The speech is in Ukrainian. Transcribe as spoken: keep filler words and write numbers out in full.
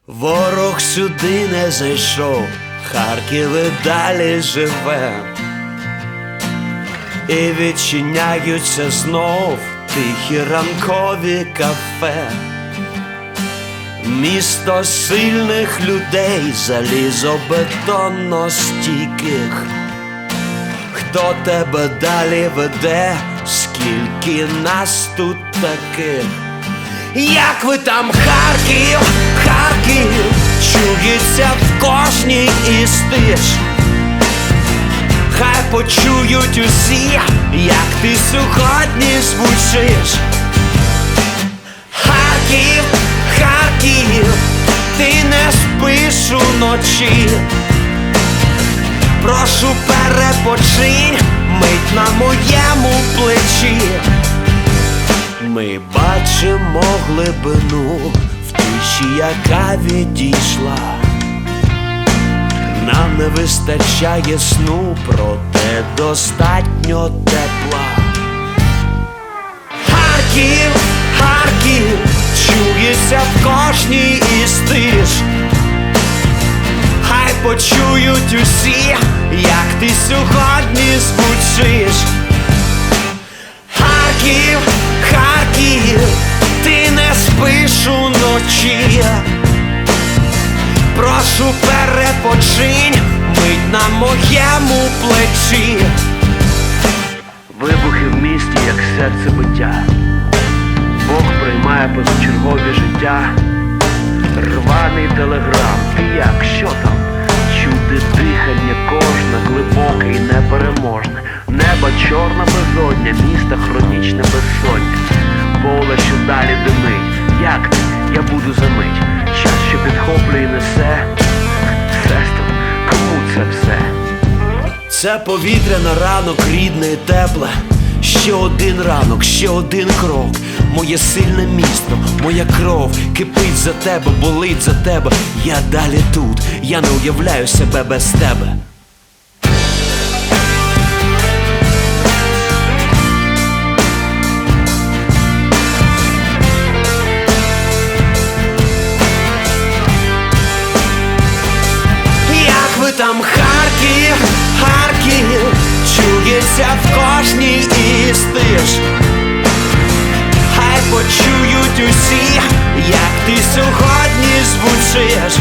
Ворог сюди не зайшов, Харків і далі живе, і відчиняються знов тихі ранкові кафе. Місто сильних людей, залізобетонно стійких. Хто тебе далі веде, скільки нас тут таких? Як ви там, Харків, Харків, чується в кожній із тиш. Хай почують усі, як ти сьогодні звучиш. Харків, Харків, ти не спиш уночі. Прошу, перепочинь, мить на моєму плечі. Ми бачимо глибину в тиші, яка відійшла. Нам не вистачає сну, проте достатньо тепла. Харків, Харків, чується в кожній із тиш. Хай почують усі, як ти сьогодні звучиш. Харків, Харків, ти не спиш уночі. Прошу, перепочинь, мить на моєму плечі. Вибухи в місті, як серцебиття. Бог приймає позачергові життя. Рваний телеграм, ти як, що там? Чути дихання кожне, глибоке і непереможне. Небо чорна безодня, міста хронічне безсоння. Поле, що далі димить. Як ти? Я буду за мить. Час, що підхоплює і несе. Сестро, кому це все? Це повітря на ранок рідне і тепле. Ще один ранок, ще один крок. Моє сильне місто, моя кров кипить за тебе, болить за тебе. Я далі тут, я не уявляю себе без тебе. Як ви там, Харків, Харків, чується в кожній із тиш. Хай почують усі, як ти сьогодні звучиш.